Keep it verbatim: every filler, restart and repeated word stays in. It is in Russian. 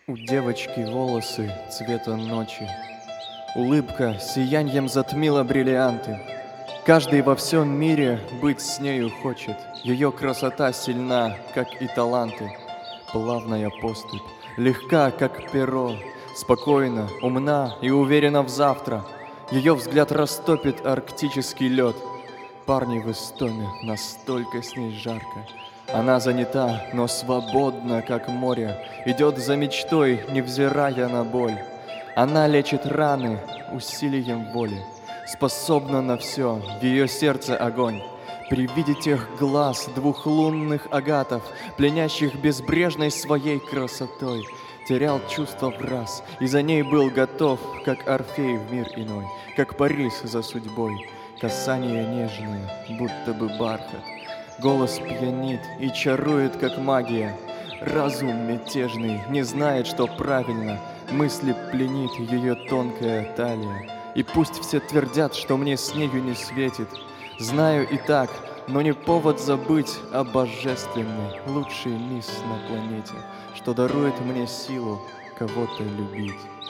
У девочки волосы цвета ночи, улыбка сияньем затмила бриллианты. Каждый во всем мире быть с нею хочет, ее красота сильна, как и таланты. Плавная поступь, легка, как перо, спокойна, умна и уверена в завтра. Ее взгляд растопит арктический лед. Парни в Истоме, настолько с ней жарко. Она занята, но свободна, как море, идет за мечтой, невзирая на боль. Она лечит раны усилием воли, способна на все, в ее сердце огонь. При виде тех глаз двух лунных агатов, пленящих безбрежной своей красотой, терял чувство в раз, и за ней был готов, как Орфей в мир иной, как Парис за судьбой. Касание нежное, будто бы бархат, голос пьянит и чарует, как магия. Разум мятежный не знает, что правильно, мысли пленит ее тонкая талия. И пусть все твердят, что мне с нею не светит, знаю и так, но не повод забыть о божественной, лучшей мисс на планете, что дарует мне силу кого-то любить.